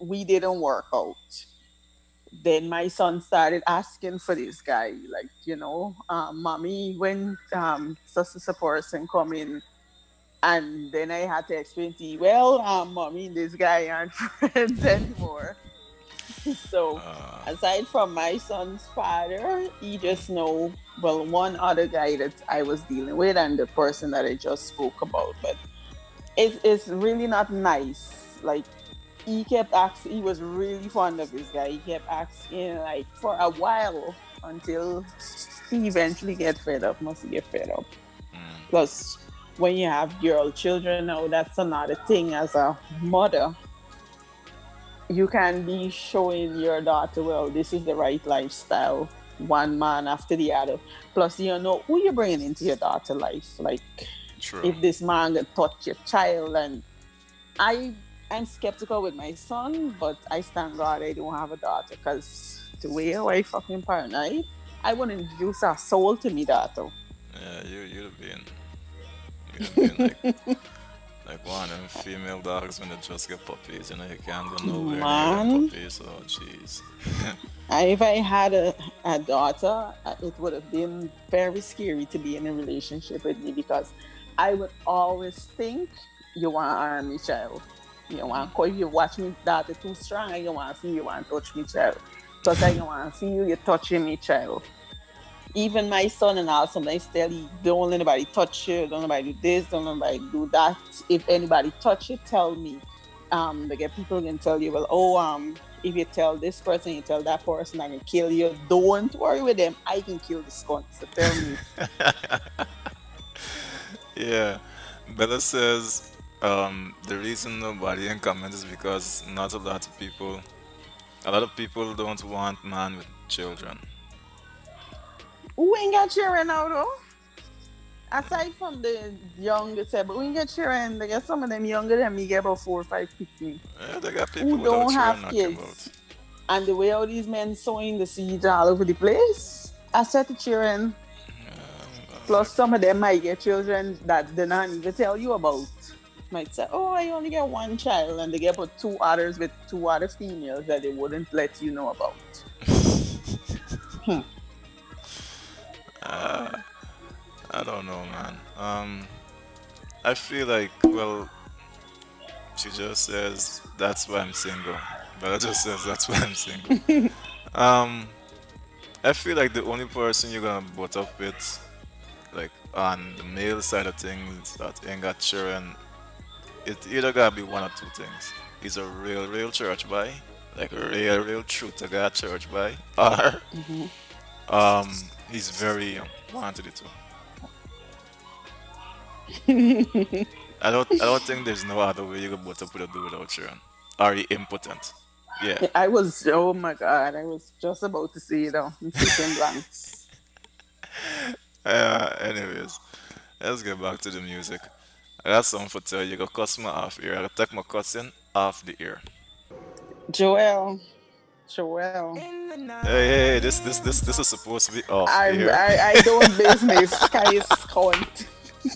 we didn't work out. Then my son started asking for this guy, like, mommy, when such a person come in. And then I had to explain to you, well, mommy and this guy aren't friends anymore. So Uh, aside from my son's father, he just know, well, one other guy that I was dealing with and the person that I just spoke about. But it's really not nice. Like, he kept asking, he was really fond of this guy. He kept asking like for a while until he eventually get fed up, must get fed up. mm, Plus, when you have girl children now, that's another thing as a mother. You can be showing your daughter, well, this is the right lifestyle, one man after the other. Plus, you know who you're bringing into your daughter life. Like, true. if this man can touch your child, and I am skeptical with my son, but I stand God I don't have a daughter because the way how I fucking paranoid, I wouldn't introduce a soul to me daughter. Yeah, you'd have been like one of them female dogs when they just get puppies. You know, you can't go nowhere near them Man, puppies. Oh, jeez. if I had a daughter, it would have been very scary to be in a relationship with me because I would always think you want to arm me child. You want, cause you watch me daughter too strong, I don't want to feel you want to touch me child. Because I don't want to feel you touching me child. Even my son and all, sometimes tell you, don't let anybody touch you, don't let anybody do this, don't let anybody do that. If anybody touch you, tell me. They get people can tell you, well, oh, if you tell this person, you tell that person, I can kill you. Don't worry with them. I can kill the skunk. So tell me. Yeah, Bella says the reason nobody in comment is because not a lot of people don't want man with children. Who ain't got children now, though? Aside from the young, but who ain't got children? They get some of them younger than me, get about 4 or 5 15. Yeah, they got people Who without don't children have knock about. kids. And the way all these men sowing the seeds all over the place, I said to children, Like, plus some of them might get children that they not even tell you about. Might say, oh, I only get one child, and they get about two others with two other females that they wouldn't let you know about. Hmm. I don't know, man. I feel like, well, she just says that's why I'm single. Bella just says that's why I'm single. Um, I feel like the only person you're gonna butt up with, like on the male side of things that ain't got children, it either gotta be one or two things. He's a real church boy, like a real truth to God church boy, or Mhm. he's very young. One to the two. I don't think there's no other way you can butt up with a dude without children. Are you impotent? Yeah. I was, oh my God, I was just about to say it though. I'm speaking blanks. Anyways, let's get back to the music. I got something for tell you. Go cuss me off here. I gotta take my cussing off the ear. Joel, Joel, Hey, this is supposed to be off air. I don't business. Sky is count.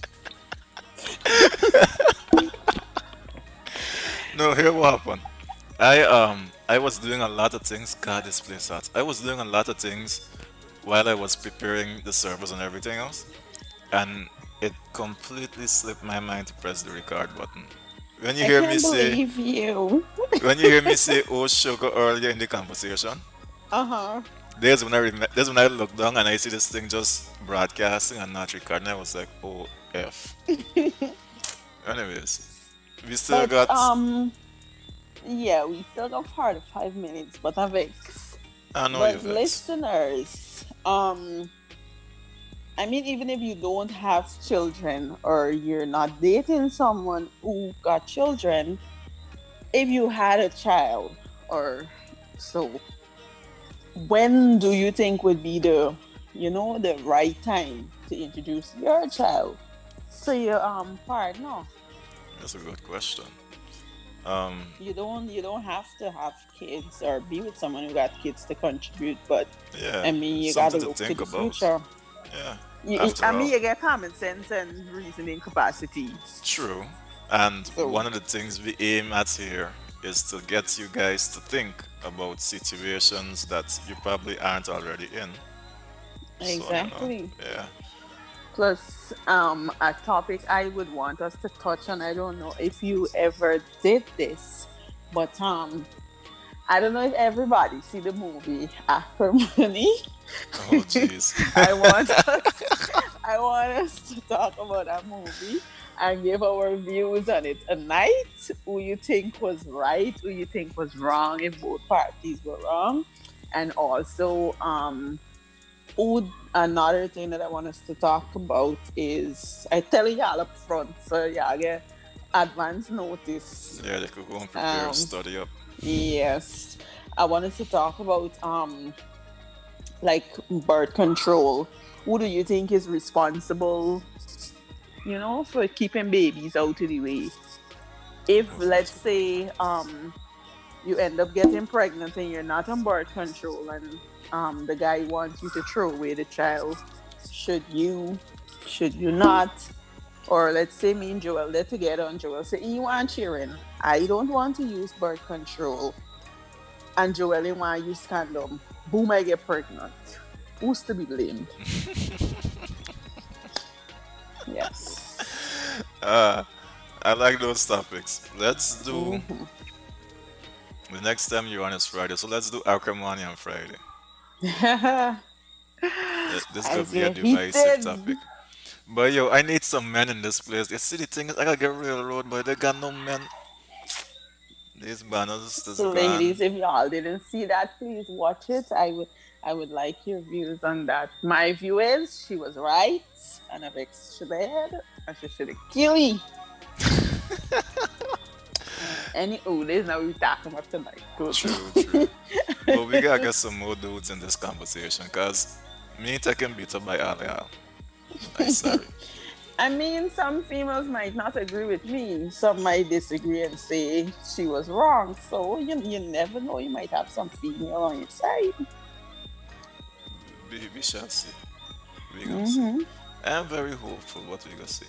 No, here what happened. I was doing a lot of things. God, this place hot. I was doing a lot of things while I was preparing the servers and everything else, and it completely slipped my mind to press the record button. When you I hear me can't say, believe you. when you hear me say, "Oh sugar" earlier in the conversation, Uh huh. there's when I look down and I see this thing just broadcasting and not recording. I was like, "Oh f." Anyways, we still But got. yeah, we still got part of 5 minutes, but I vex. I know you But vex. listeners, I mean, even if you don't have children or you're not dating someone who got children, if you had a child or so, when do you think would be the right time to introduce your child to your partner? That's a good question. Um, You don't have to have kids or be with someone who got kids to contribute, but yeah, I mean, it's you got to something to look to think the about. future. Yeah, I after mean, all, you get common sense and reasoning capacity. true. And So, one of the things we aim at here is to get you guys to think about situations that you probably aren't already in. So, Exactly. yeah. Plus, a topic I would want us to touch on. I don't know if you ever did this, but I don't know if everybody see the movie Acrimony. Oh, jeez. I want us, I want us to talk about that movie and give our views on it tonight. Who you think was right, who you think was wrong, if both parties were wrong, and also another thing that I want us to talk about is I tell y'all up front, so y'all get advance notice. Yeah, they could go and prepare, Um, study up. yes, I want us to talk about like birth control. Who do you think is responsible, for keeping babies out of the way? If let's say you end up getting pregnant and you're not on birth control and the guy wants you to throw away the child, should you should you not? Or let's say me and Joel, they're together and Joel say, you want cheering. I don't want to use birth control. And Joel you want to use condom. Boom, I get pregnant. Who's to be blamed? Yes. Uh, I like those topics. Let's do Hmm. the next time you're on is Friday, so let's do Acrimony on Friday. This is gonna As be a you divisive heated. topic. But yo, I need some men in this place. You see, the thing is, I gotta get railroad, but they got no men. These banners is So, gone. ladies, if y'all didn't see that, please watch it. I would like your views on that. My view is she was right, and if she bad, and she should have killed me. Any there's now we talking about tonight. Good. True, true. But we gotta get some more dudes in this conversation, cause me taking beat up by all y'all. I sorry. I mean, some females might not agree with me. Some might disagree and say she was wrong. So you never know. You might have some female on your side. We shall see. We gonna see. Hmm. I'm very hopeful what we gonna see.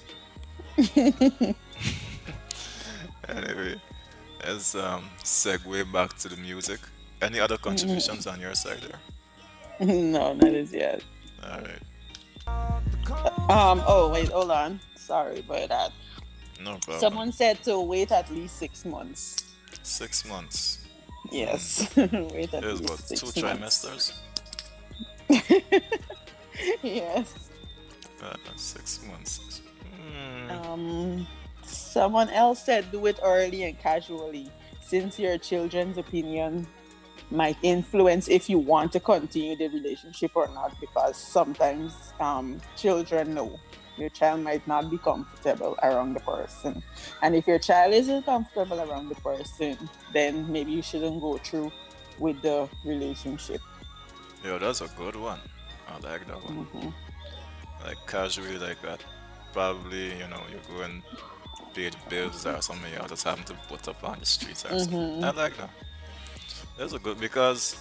Anyway, let's segue back to the music. Any other contributions on your side there? No, not as yet. All right, Oh wait, hold on. Sorry about that. no problem. Someone said to wait at least 6 months. 6 months. Yes, wait at There's what, least two 6 months. trimesters? Yes. 6 months. Someone else said do it early and casually, since your children's opinion might influence if you want to continue the relationship or not. Because sometimes children know your child might not be comfortable around the person, and if your child isn't comfortable around the person, then maybe you shouldn't go through with the relationship. Yo, that's a good one. I like that one. Hmm. Like casually like that. Probably, you go and pay the bills or something you just happen to put up on the streets or something. I Hmm. like that. That's a good because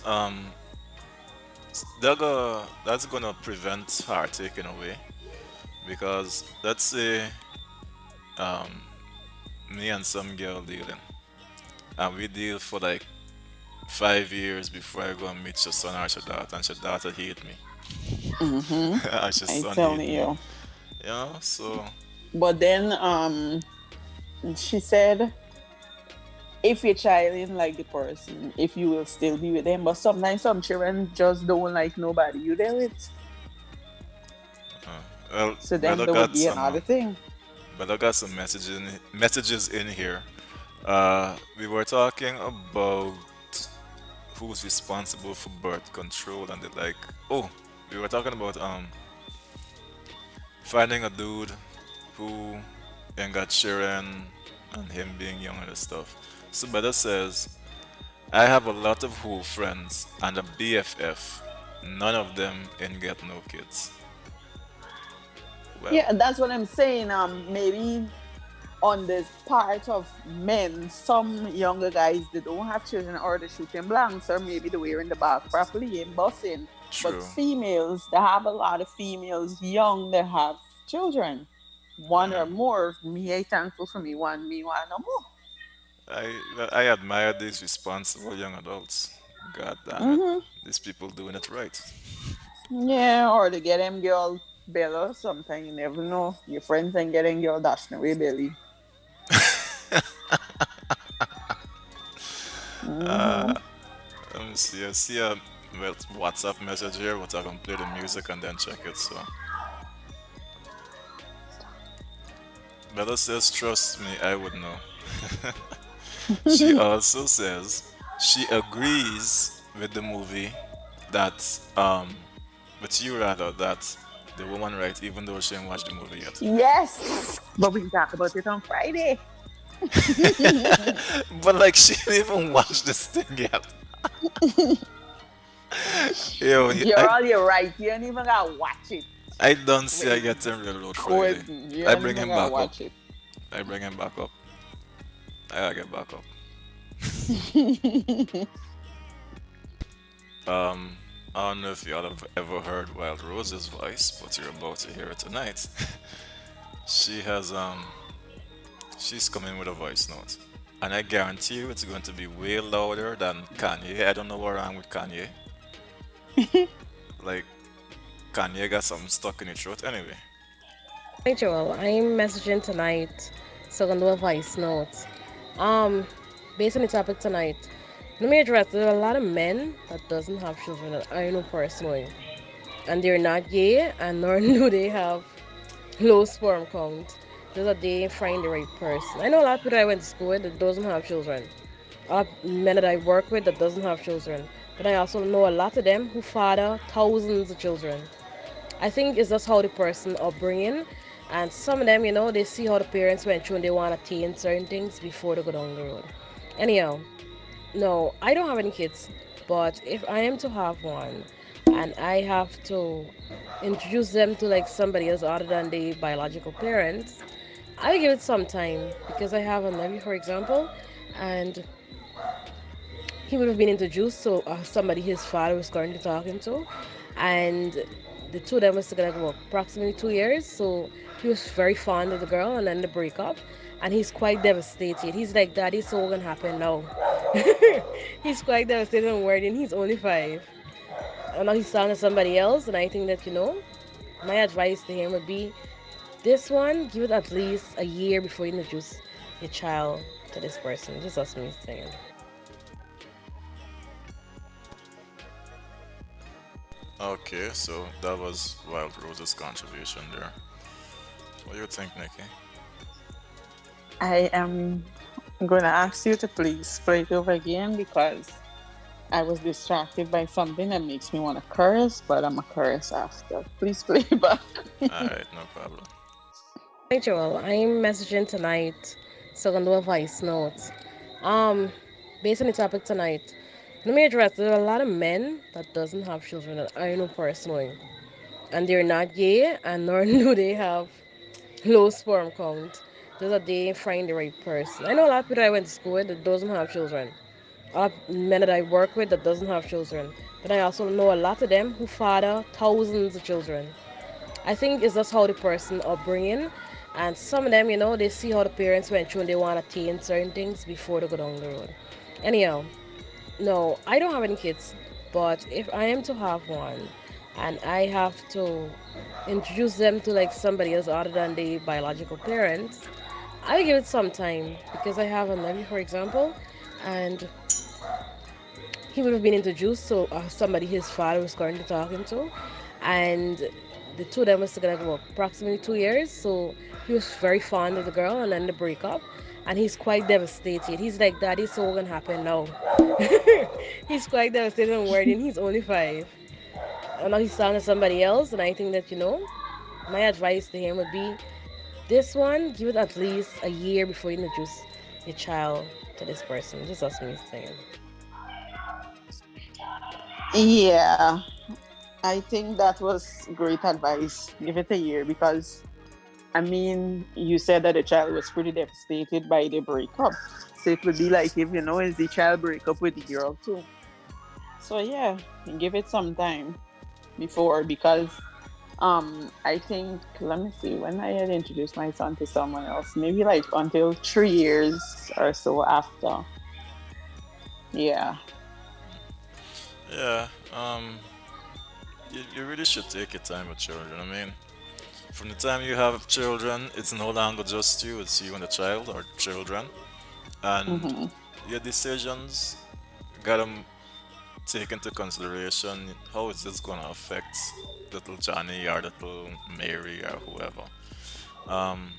that's gonna prevent heartache in a way. Because let's say um me and some girl dealing and we deal for like 5 years before I go and meet your son or your daughter and your daughter hate me. Hmm. And your I son hate telling me. you. So But then she said if your child isn't like the person, if you will still be with them. But sometimes some children just don't like nobody you there with. well So then Bella there would got be some another thing. messages in here. We were talking about who's responsible for birth control and the like. Oh, we were talking about finding a dude who ain't got children and him being young and stuff. So Bella says, I have a lot of whole friends and a BFF. None of them ain't get no kids. Well, Yeah, and that's what I'm saying. Maybe on this part of men, some younger guys they don't have children or they're shooting blanks, or maybe they're wearing the back properly and bossing. But true. females, they have a lot of females young that have children. One Yeah. or more. Me, I thankful for me one, me one or more. I admire these responsible young adults. God damn it, Hmm. these people doing it right. Yeah, or to get them girl Bella sometime you never know. Your friends ain't getting girl dashing away belly. Uh, Hmm. Let me see. I see a WhatsApp message here, but I can play the music and then check it. So Bella says, "Trust me, I would know." She also says she agrees with the movie that with you rather that the woman right, even though she didn't watch the movie yet. Yes, but we can talk about it on Friday. But like she didn't even watch this thing yet. Yo, Girl, you're right. You ain't even gotta watch it. I don't see I Wait, get him reload throw it. Friday. You I ain't bring even him gotta back up. watch it. I bring him back up. I gotta get back up. Um, I don't know if y'all have ever heard Wild Rose's voice, but you're about to hear it tonight. She has she's coming with a voice note. And I guarantee you it's going to be way louder than Kanye. I don't know what wrong with Kanye. Like Kanye got something stuck in his throat. Anyway. Hi Joel, I'm messaging tonight, so I'm gonna do a voice note. Um, Based on the topic tonight, let me address there are a lot of men that doesn't have children that I know personally, and they're not gay, and nor do they have low sperm count. Just that they find the right person. I know a lot of people I went to school with that doesn't have children. A lot of men that I work with that doesn't have children, but I also know a lot of them who father thousands of children. I think it's just how the person upbringing, and some of them, they see how the parents went through and they want to attain certain things before they go down the road. Anyhow, no, I don't have any kids, but if I am to have one, and I have to introduce them to like somebody else other than the biological parents, I give it some time because I have a nephew, for example, and he would have been introduced to somebody his father was currently talking to, and the two of them was together for approximately 2 years. So he was very fond of the girl, and then they break up, and he's quite devastated. He's like, "Daddy, so what gonna happen now?" He's quite devastated and worried, and he's only 5. And now he's talking to somebody else, and I think that my advice to him would be this one: give it at least a year before you introduce your child to this person. Just that's me saying. Okay, so that was Wild Rose's contribution there. What do you think, Nikki? I am going to ask you to please play it over again because I was distracted by something that makes me want to curse, but I'm a curse after. Please play it back. Alright, no problem. Hi Joel, I'm messaging tonight, so I'm gonna do a voice note. Um, Based on the topic tonight, let me address there are a lot of men that doesn't have children that I know personally, and they're not gay, and nor do they have low sperm count. Just that they find the right person. I know a lot of people I went to school with that doesn't have children. A lot of men that I work with that doesn't have children, but I also know a lot of them who father thousands of children. I think it's just how the person upbringing, and some of them, they see how the parents went through and they want to attain certain things before they go down the road. Anyhow, no, I don't have any kids, but if I am to have one, and I have to introduce them to like somebody else other than the biological parents, I give it some time because I have a nephew, for example, and he would have been introduced to somebody his father was currently talking to, and the two of them was together for approximately 2 years. So he was very fond of the girl, and then they break up, and he's quite devastated. He's like, "Daddy, so what gonna happen now?" He's quite devastated and worried, and he's only 5. And now he's talking to somebody else, and I think that my advice to him would be this one: give it at least a year before you introduce your child to this person. Just that's me saying. Yeah, I think that was great advice. Give it a year because, I mean, you said that the child was pretty devastated by the breakup. So it would be like if, is the child break up with the girl too. So yeah, give it some time before because I think, let me see, when I had introduced my son to someone else, maybe like until 3 years or so after. Yeah. Yeah. You really should take your time with children. I mean, from the time you have children, it's no longer just you, it's you and the child or children. And Mm-hmm. your decisions gotta take into consideration how is this gonna affect little Johnny or little Mary or whoever. Um,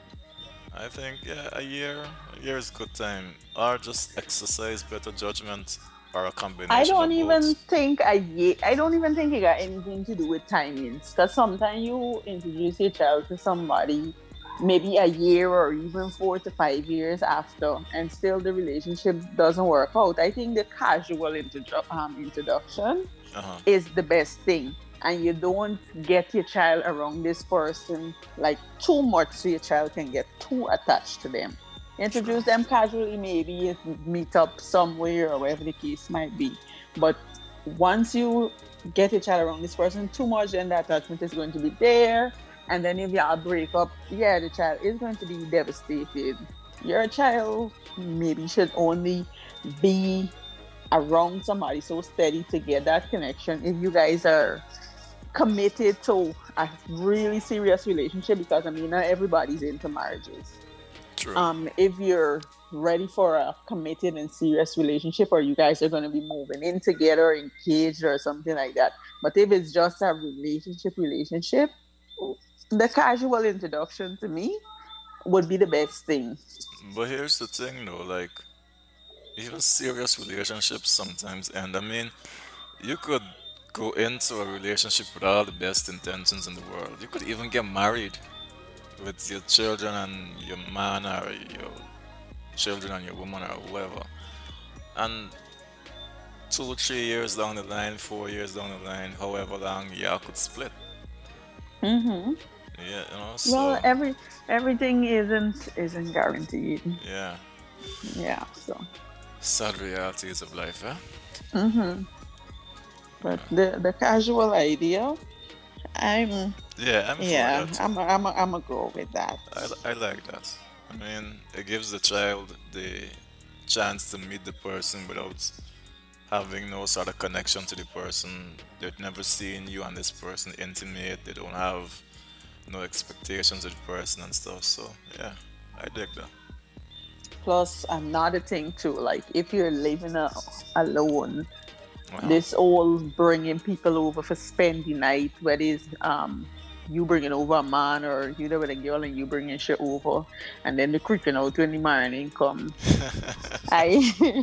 I think yeah, a year is good time, or just exercise better judgment, or a I combination don't of even both. think I don't even think it got anything to do with timings. Because sometimes you introduce your child to somebody maybe a year or even 4 to 5 years after, and still the relationship doesn't work out. I think the casual introduction Uh huh. is the best thing. And you don't get your child around this person like too much so your child can get too attached to them. True. Introduce them casually, maybe meet up somewhere or whatever the case might be. But once you get your child around this person too much, then the attachment is going to be there. And then if y'all break up, yeah, the child is going to be devastated. Your child maybe should only be around somebody so steady to get that connection if you guys are committed to a really serious relationship, because I mean not everybody's into marriages. True. If you're ready for a committed and serious relationship, or you guys are going to be moving in together, engaged or something like that. But if it's just a relationship, the casual introduction to me would be the best thing. But here's the thing though, like even serious relationships sometimes end. I mean, you could go into a relationship with all the best intentions in the world. You could even get married with your children and your man or your children and your woman or whoever. And 2, 3 years down the line, 4 years down the line, however long, y'all could split. Hmm. Yeah, Well, so everything isn't guaranteed. yeah, Yeah. So. sad realities of life, eh? Hmm. But the casual idea, I'm Yeah, I'm for yeah, that. I'm a go with that. I like that. I mean, it gives the child the chance to meet the person without having no sort of connection to the person. They've never seen you and this person intimate. They don't have no expectations of the person and stuff. So yeah, I dig that. Plus, another thing too, like if you're living alone, Uh huh. this all bringing people over for spend the night, whether it's you bringing over a man or you there with a girl and you bringing shit over, and then the creeping out when the morning come. I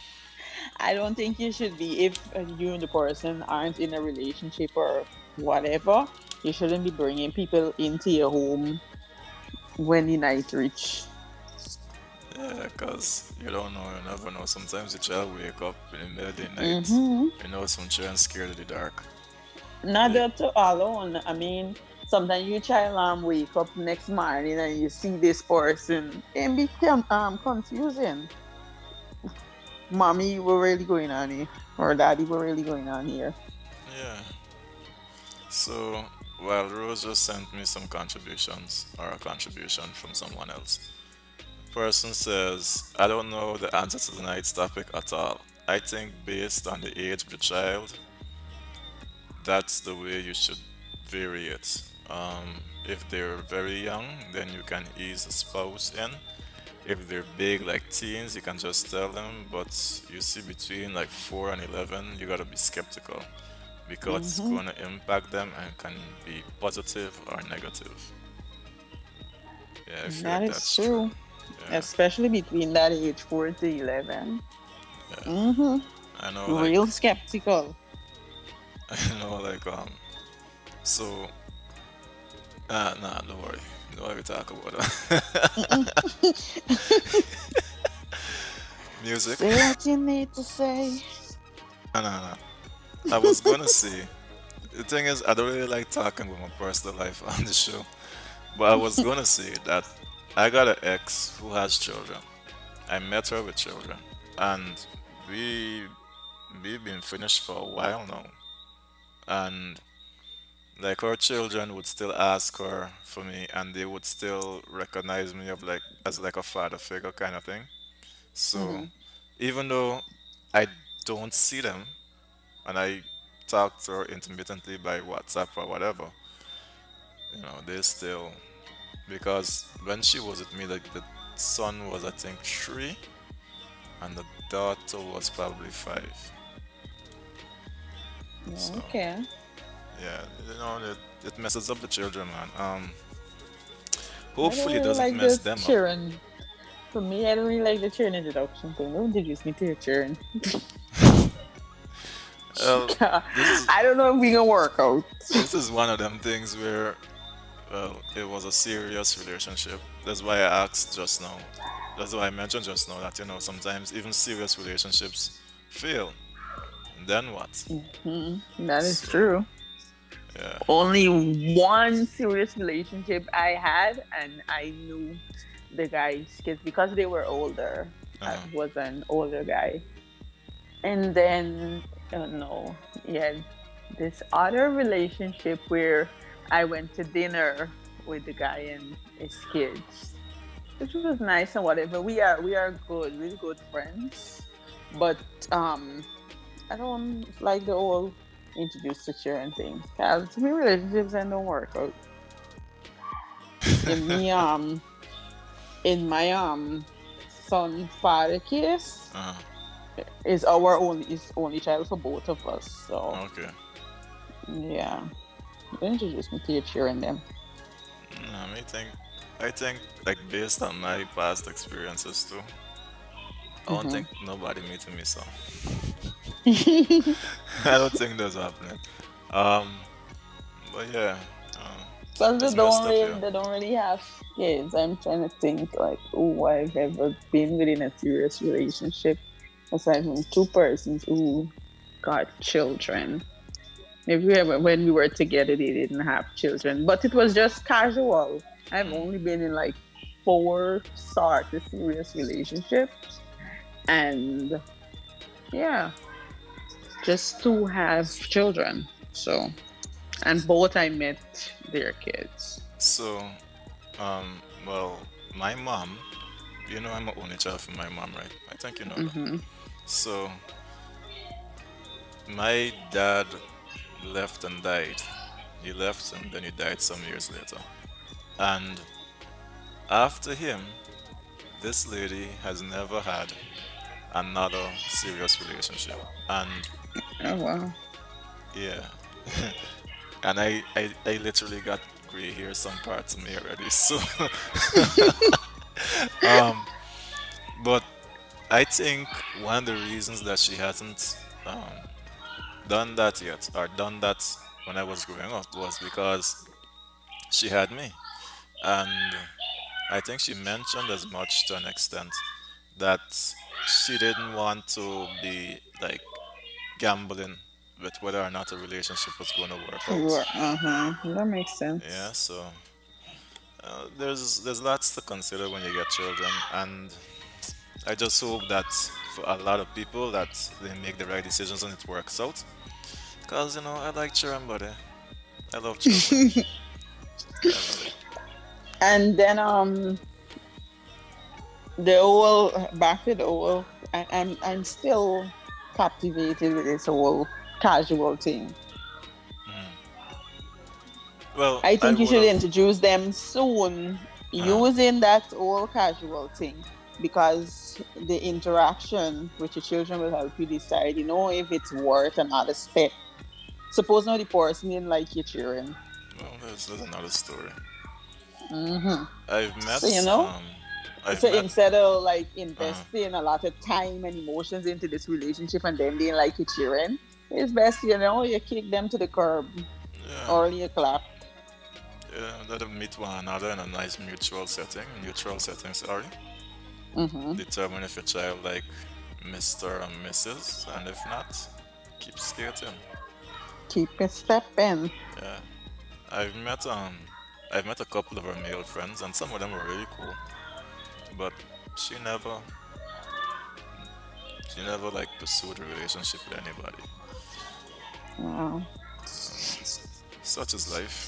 I don't think you should be, if you and the person aren't in a relationship or whatever. You shouldn't be bringing people into your home when the night reach. Yeah, cause you don't know, you never know. Sometimes the child wake up in the middle of the night. Mm-hmm. Some children scared of the dark. Not They, that alone. I mean, sometimes you child wake up next morning and you see this person and become confusing. Mommy, what really going on here? Or daddy, what really going on here? yeah. So, while Rose just sent me some contributions or a contribution from someone else. Person says, I don't know the answer to tonight's topic at all. I think based on the age of the child, that's the way you should vary it. If they're very young, then you can ease a spouse in. If they're big, like teens, you can just tell them. But you see, between like 4 and 11, you gotta be skeptical because it's Mm-hmm. gonna impact them and can be positive or negative. Yeah, I feel That like is that's true. true. Yeah, Especially between that age 4 to 11. yeah. Mm-hmm. I know, like, Real skeptical. I know, like, so, nah, don't worry. Don't worry, talk about Mm-mm. that. Music? Say what you need to say. Nah. I was gonna say, the thing is, I don't really like talking about my personal life on the show, but I was gonna say that I got an ex who has children. I met her with children, and we we've been finished for a while now, and Like her children would still ask her for me, and they would still recognize me of like as like a father figure kind of thing. So Mm-hmm. even though I don't see them and I talk to her intermittently by WhatsApp or whatever, they still, because when she was with me, like the son was I think 3 and the daughter was probably 5. So Okay. yeah, it messes up the children, man. I don't Hopefully it really doesn't like mess the them up. children. For me, I don't really like the children introduction thing. Don't introduce me to your children. Well, this is I don't know if we can work out. this is one of them things where, well, it was a serious relationship. That's why I asked just now. That's why I mentioned just now that sometimes even serious relationships fail. And then what? That is So true. yeah. Only one serious relationship I had, and I knew the guys kids because they were older. I Uh, was an older guy, and then no, yeah, this other relationship where I went to dinner with the guy and his kids, which was nice and whatever. We are good, really good friends, but um, I don't like the whole introduce to children thing. Cause to me, relationships and don't work out. In me, in my son father case, uh, is only child for both of us. So okay. yeah, you introduce me to your children them. I think like based on my past experiences too, I don't Hmm. think nobody meeting me so. I don't think that's happening. Um, but yeah, um, Because it's messed up, yeah. they don't really have kids. I'm trying to think like, oh, I've ever been within a serious relationship aside from two persons who got children. Maybe when we were together, they didn't have children, but it was just casual. I've only been in like four sort of serious relationships, and yeah, just to have children. So, and both I met their kids. So, well, my mom, I'm an only child from my mom, right? I think you know that. Hmm. So, my dad left and died. He left and then he died some years later. And after him, this lady has never had another serious relationship. And Oh wow. yeah, and I literally got gray hair some parts of me already. So, um, but I think one of the reasons that she hasn't done that yet, or done that when I was growing up, was because she had me. And I think she mentioned as much to an extent that she didn't want to be like gambling with whether or not a relationship was going to work out. Uh-huh. That makes Yeah, sense. so there's lots to consider when you get children, and I just hope that for a lot of people that they make the right decisions and it works out. Cause I like children, buddy. I love children. Definitely. And then the whole back to the whole I'm still captivated with this whole casual thing. Well, I I think you would should have. introduce them soon using that whole casual thing because the interaction with your children will help you decide, if it's worth another step. Suppose now the person didn't like your children. Well, there's another story. Hmm. I've So, met I've so met instead of like uh, investing a lot of time and emotions into this relationship and then being like your children, it's best, you kick them to the curb yeah, or you clap. yeah, let them meet one another in a nice mutual setting, sorry. Hmm. Determine if your child like Mr. and Mrs. and if not, keep skating. Keep it stepping. Yeah. I've met um I've met a couple of her male friends and some of them were really cool. But she never she never like pursued a relationship with anybody. Wow. such is life.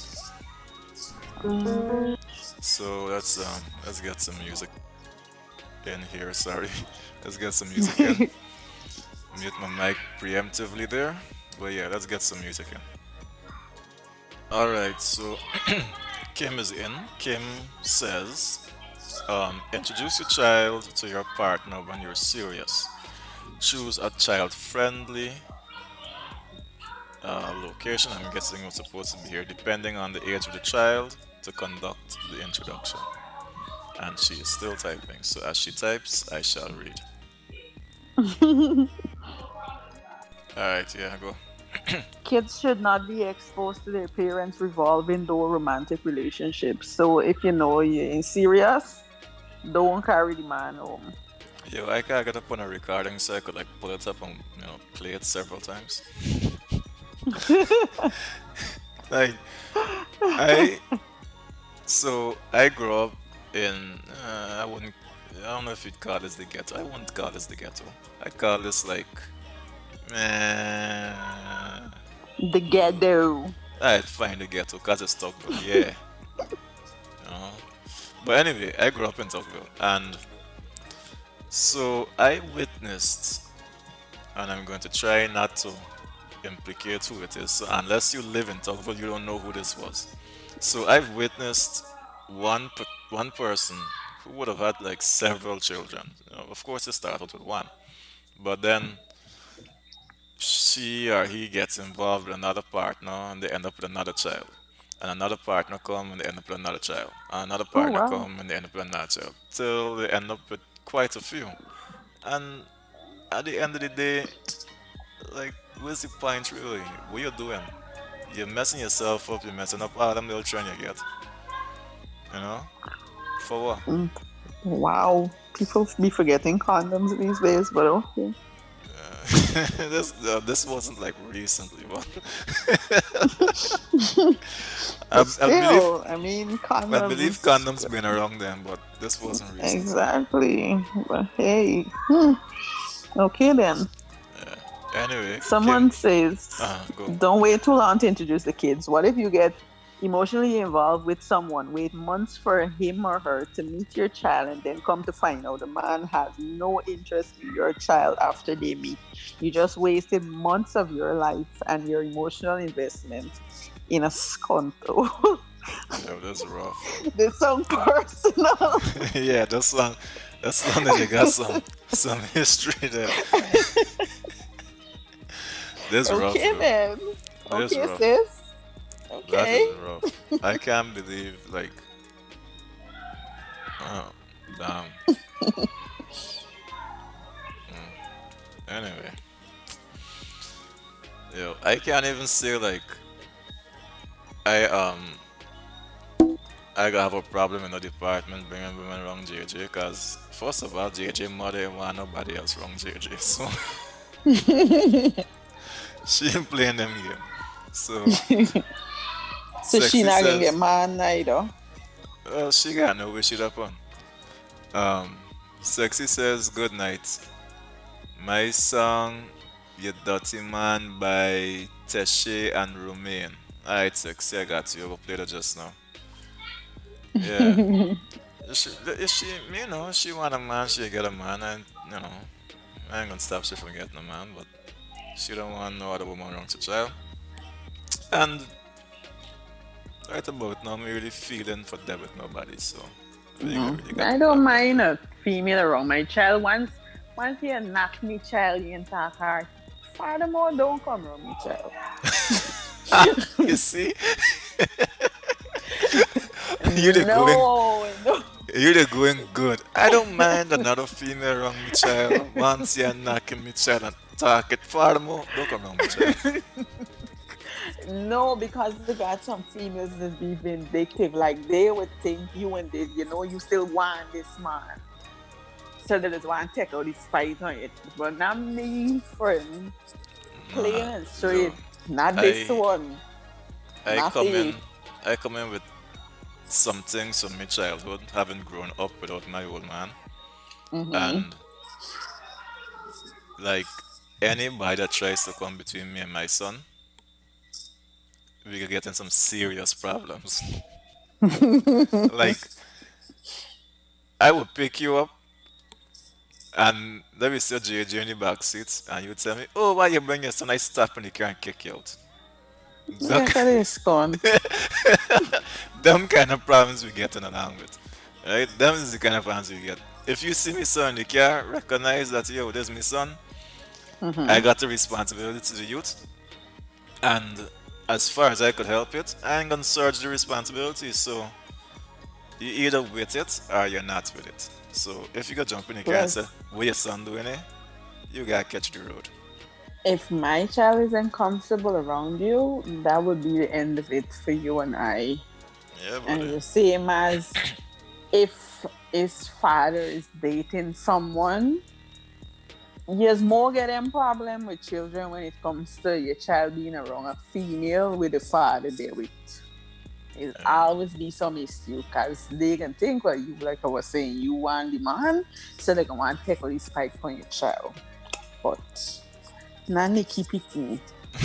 So let's get some music in here. Sorry, let's get some music in. Mute my mic preemptively there, but yeah, let's get some music in. All right, so Kim is in. Kim says, introduce your child to your partner when you're serious. Choose a child-friendly location. I'm guessing what's supposed to be here, depending on the age of the child, to conduct the introduction. And she is still typing, so as she types, I shall read. Alright, yeah, go. Kids should not be exposed to their parents' revolving door romantic relationships. So if you know you're in serious, don't carry the man home. Yo, I gotta get up on a recording so I could like pull it up and play it several times. Like I I grew up in I don't know if you'd call this the ghetto. I wouldn't call this the ghetto. I'd call this like uh, The ghetto. I'd find the ghetto because it's Tocqueville, yeah. You know? But anyway, I grew up in Tocqueville and so I witnessed, and I'm going to try not to implicate who it is. So unless you live in Tocqueville, you don't know who this was. So I've witnessed one person who would have had like several children. Of course, it started with one, but then she or he gets involved with another partner and they end up with another child. And another partner come and they end up with another child. And another Oh partner wow. come and they end up with another child. Till they end up with quite a few. And at the end of the day, like, where's the point really? What you doing? You're messing yourself up, you're messing up all them little children you get. You know? For what? Wow. People be forgetting condoms these days, but okay. This wasn't like recently, but I, But I believe still, I mean, I believe condoms. condoms been around then, but this wasn't recent. Exactly. But hey. Okay then. Anyway, Someone Kim, says, go. don't wait too long to introduce the kids. What if you get emotionally involved with someone, wait months for him or her to meet your child, and then come to find out the man has no interest in your child after they meet? You just wasted months of your life and your emotional investment in a sconto. Yo, that's rough. This sounds personal. Yeah, that's long that you got some history there. This rough. Okay Bro. then. This Okay, rough. sis. That Okay. is rough. I can't believe like oh damn. Anyway. Yo, I can't even say like I I have a problem in the department bringing women around JJ because first of all JJ mother ain't want nobody else wrong JJ, so she ain't playing them game. So So she Sexy not gonna says, get mad neither. well, she got no wish it upon. Sexy says, good night. My song, You Dirty Man by Teshe and Romain. Alright, Sexy, I got you. I played it just now. Yeah. If she, she want a man, she get a man, and, I ain't gonna stop she from getting a man, but she don't want no other woman around to child. And right about now, I'm really feeling for that with nobody, so I don't mind a female around my child. Once you knock me child, you can talk hard. Furthermore, don't come around me child. You see? You're the No. you're the going good. I don't mind another female around me child. Once you're knocking me child and talk it furthermore, don't come around me child. No, because they got some females that be vindictive. Like they would think you and this, you still want this man. So they just want to take out this fight on it. But not me, friend. Plain and straight. Not this one. I come in with some things from my childhood, having grown up without my old man. And like anybody that tries to come between me and my son, we could get in some serious problems. Like, I would pick you up and let me say JJ in the back seat, and you tell me, "Oh, why you bring your son?" I stop in the car and kick you out. Yeah, That, that is gone. them kind of problems we get along with, right? Them is the kind of problems we get. If you see me son in the car, recognize that yo, there's my son. I Mm-hmm. got the responsibility to the youth, and as far as I could help it, I ain't gonna surge the responsibility. So you either with it or you're not with it. So if you go jump in the car and say, Plus, "What your son doing it?" You gotta catch the road. if my child is uncomfortable around you, that would be the end of it for you and I. Yeah, And buddy. the same as if his father is dating someone, there's more getting problem with children when it comes to your child being around a female with the father there with. It Yeah. always be some issue because they can think well you like I was saying, you want the man, so they can want to take all this fight on your child. But Nanny keep it me.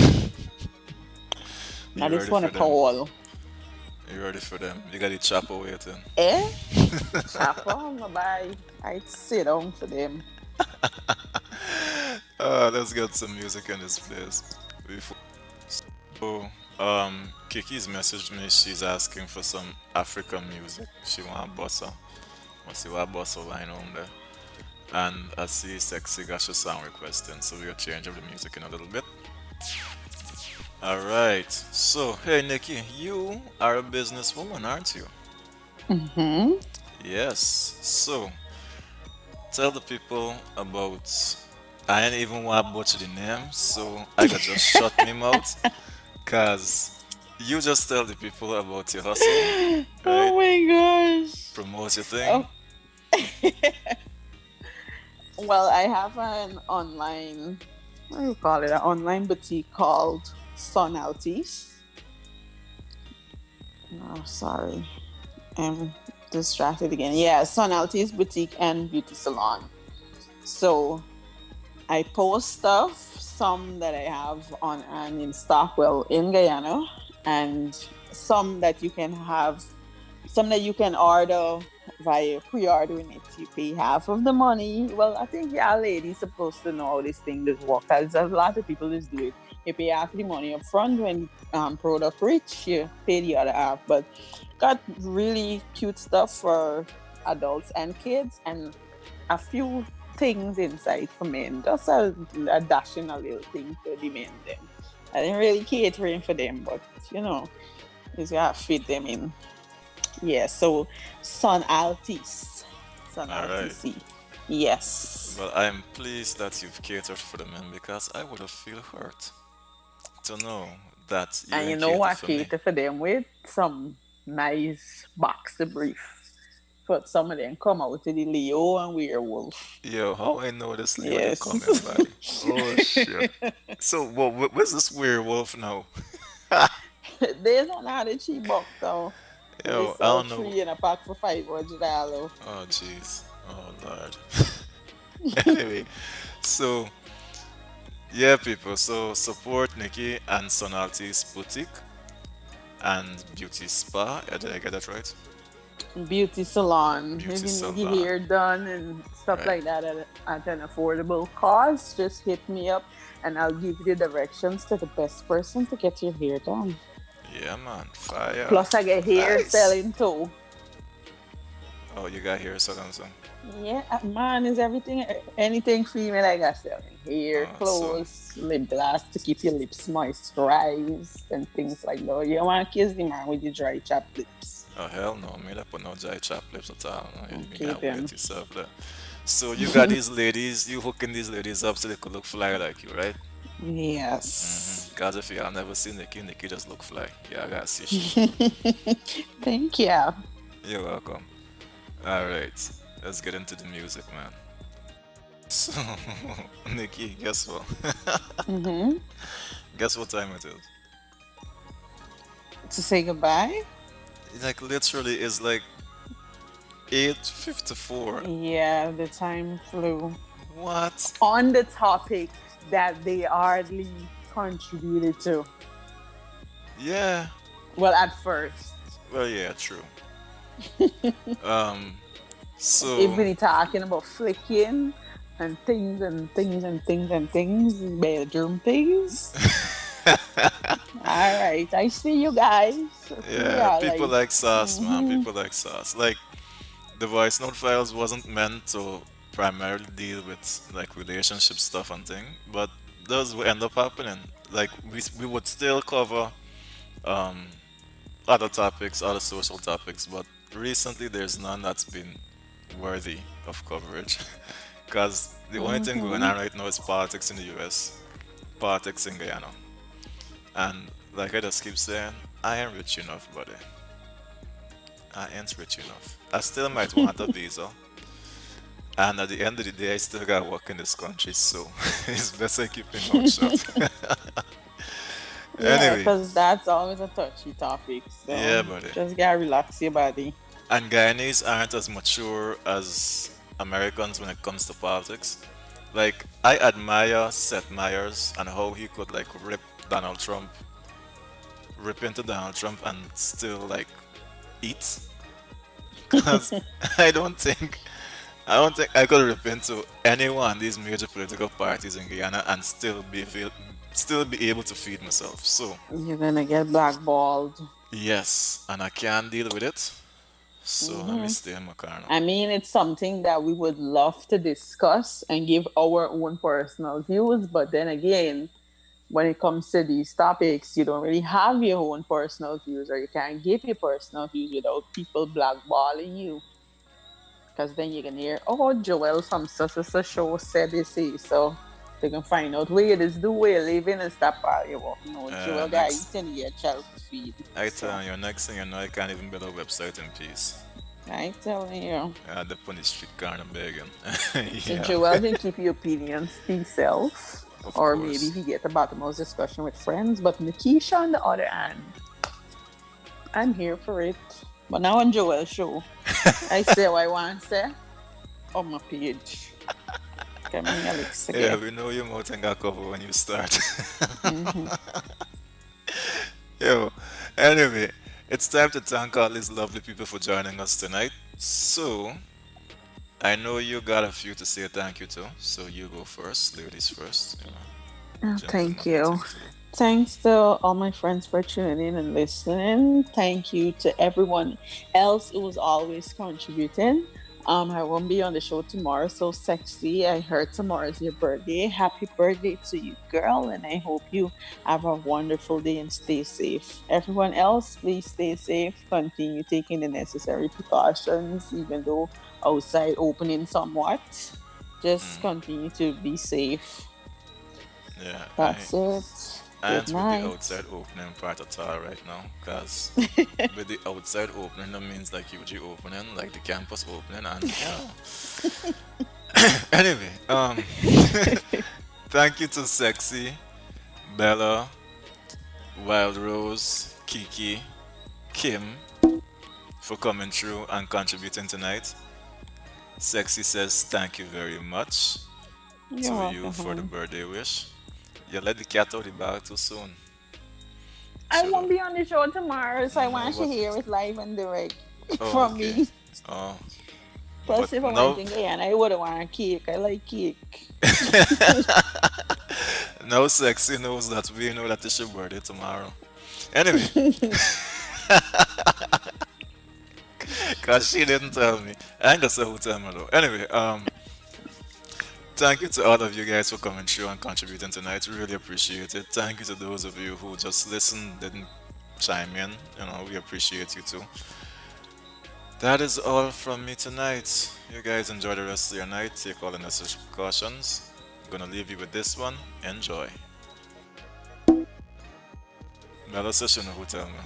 Now You this ready one for a them? call. You ready for them? You got the chopper waiting. Eh? Chopper, my bye. I sit down for them. Let's get some music in this place. Before. So, Kiki's messaged me. She's asking for some African music. She want bossa. I see what bossa line on there. And I see Sexy Gasha song requesting. So we'll change up the music in a little bit. Alright. So, hey Nikki, you are a businesswoman, aren't you? Mm-hmm. Yes. So, tell the people about. I ain't even want to butcher the name, so I could just shut me mouth. Cause you just tell the people about your hustle, right? Oh my gosh. Promote your thing. Oh, well, I have an online, what do you call it? An online boutique called Sun Altis. Oh, sorry. I'm distracted again. Yeah, Sun Altis Boutique and Beauty Salon. So I post stuff, some that I have on and in stock, well, in Guyana, and some that you can have, some that you can order via pre-ordering it. You pay half of the money. Well, I think yeah, ladies supposed to know how this thing does work. Because a lot of people just do it. You pay half the money up front when product reach, you pay the other half. But got really cute stuff for adults and kids, and a few things inside for men. Just a dashing a little thing for the men them. I didn't really catering for them, but you know, you gotta fit them in. Yeah, so Sun Altis. Sun Alright. Altisi. Yes. Well, I'm pleased that you've catered for the men because I would have feel hurt to know that you And you ain't know catered what for me. cater for them with? Some nice boxer brief. But some of them come out to the Leo and werewolf. Yo, how I know this Leo they Yes. coming by? Oh shit. So, well, where's this werewolf now? There's another cheap box though. They Yo, I sell don't know. three in a pack for $500. Oh jeez. Oh lord. Anyway, so yeah, people. So support Nikki and Sonalty's boutique and beauty spa. Did I get that right? Beauty salon. If Beauty you need your salon. hair done and stuff Right. like that at an affordable cost, just hit me up and I'll give you the directions to the best person to get your hair done. Yeah, man. Fire. Plus, I get hair Nice. selling too. Oh, you got here, so and so. Yeah, man is everything, anything female I got selling. Hair, So clothes, lip gloss to keep your lips moisturized and things like that. You want to kiss the man with your dry chapped lips. oh hell no, me that put no dry chop lips at all. No, you Okay, gotta then. wait yourself there. So you got these ladies, you hooking these ladies up so they could look fly like you, right? Yes. Because if y'all never seen Nikki, Nikki just look fly. Yeah, I gotta see she. Thank you. You're welcome. Alright, let's get into the music, man. So, Nikki, guess what? Mm-hmm. Guess what time it is? To say goodbye? Like literally is like 8:54. Yeah, the time flew. What? On the topic that they hardly contributed to. Yeah. Well, at first. Well, yeah, true. Um. If So. we talking about flicking and things and things and things and things, bedroom things. All right, I see you guys. I see we Yeah, are people like, like sauce, man. mm-hmm. People like sauce. Like the voice note files wasn't meant to primarily deal with like relationship stuff and thing, but those will end up happening. Like we would still cover um other topics, other social topics, but recently there's none that's been worthy of coverage. Because the only thing going Mm-hmm. on right now is politics in the US, politics in Guyana. And like I just keep saying, I ain't rich enough, buddy. I ain't rich enough. I still might want a visa. And at the end of the day, I still gotta work in this country, so it's better keeping mouth shut. Yeah, Anyway, because that's always a touchy topic. yeah, So buddy. just gotta relax your body. And Guyanese aren't as mature as Americans when it comes to politics. Like, I admire Seth Meyers and how he could, like, Donald Trump, rip into Donald Trump and still, like, eat. Because I don't think I could rip into any one of these major political parties in Guyana and still be able to feed myself. So, You're gonna get blackballed. yes, and I can't deal with it. So let me Hmm. stay in my car now. I mean, it's something that we would love to discuss and give our own personal views, but then again, when it comes to these topics, you don't really have your own personal views, or you can't give your personal views without people blackballing you. Because then you can hear, oh, Joel from such and such show said this, so they can find out where this do way living and stuff. You won't know Joel guy Next, eating your child feed. I So tell you, next thing you know, I can't even build a website in peace. I telling you. I had to put the street car and begging. So Yeah, Joel can keep your opinions to himself. of Or maybe course. he get a bottomless discussion with friends. But Nikisha on the other hand, I'm here for it. But now on Joel's show, I say what I want to say on my page. Coming Alex Yeah, again. we know your mouth ain't got cover when you start. Mm-hmm. Yo, anyway, it's time to thank all these lovely people for joining us tonight. So, I know you got a few to say thank you to, so you go first, ladies first. Oh, thank Gentlemen, you. nothing to. Thanks to all my friends for tuning in and listening. Thank you to everyone else who was always contributing. I won't be on the show tomorrow, so sexy. I heard tomorrow is your birthday. Happy birthday to you, girl, and I hope you have a wonderful day and stay safe. Everyone else, please stay safe. Continue taking the necessary precautions, even though outside opening somewhat. Just Mm, continue to be safe. yeah, That's it. I Good ain't with the night. outside opening part at all right now, because with the outside opening, that means like UG opening, like the campus opening, and anyway, thank you to Sexy, Bella, Wild Rose, Kiki, Kim for coming through and contributing tonight. Sexy says thank you very much You're to you welcome, for the hon. birthday wish. You let the cat out of the bag too soon. I Should won't have. be on the show tomorrow, so I No, want you but to hear it live and direct oh, from okay. me. Oh, Plus, but if I went no. in Guyana, I would have want cake. I like cake. No sexy knows that we know that it's your birthday tomorrow. Anyway, cause she didn't tell me. I ain't gonna say who tell me though. Anyway, thank you to all of you guys for coming through and contributing tonight. Really appreciate it. Thank you to those of you who just listened, didn't chime in. You know, we appreciate you too. That is all from me tonight. You guys enjoy the rest of your night. Take all the necessary precautions. I'm gonna leave you with this one. Enjoy. Mellow session who tell me.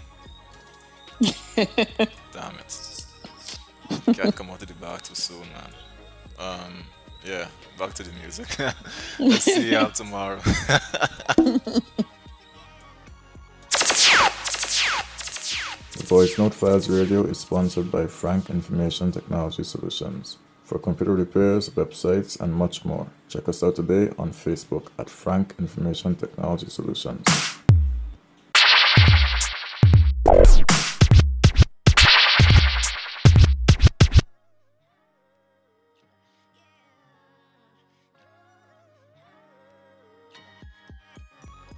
Damn it. Can't come out of the bar too soon, man. Yeah, back to the music. Let's see y'all tomorrow. The Voice Note Files Radio is sponsored by Frank Information Technology Solutions. For computer repairs, websites, and much more, check us out today on Facebook at Frank Information Technology Solutions.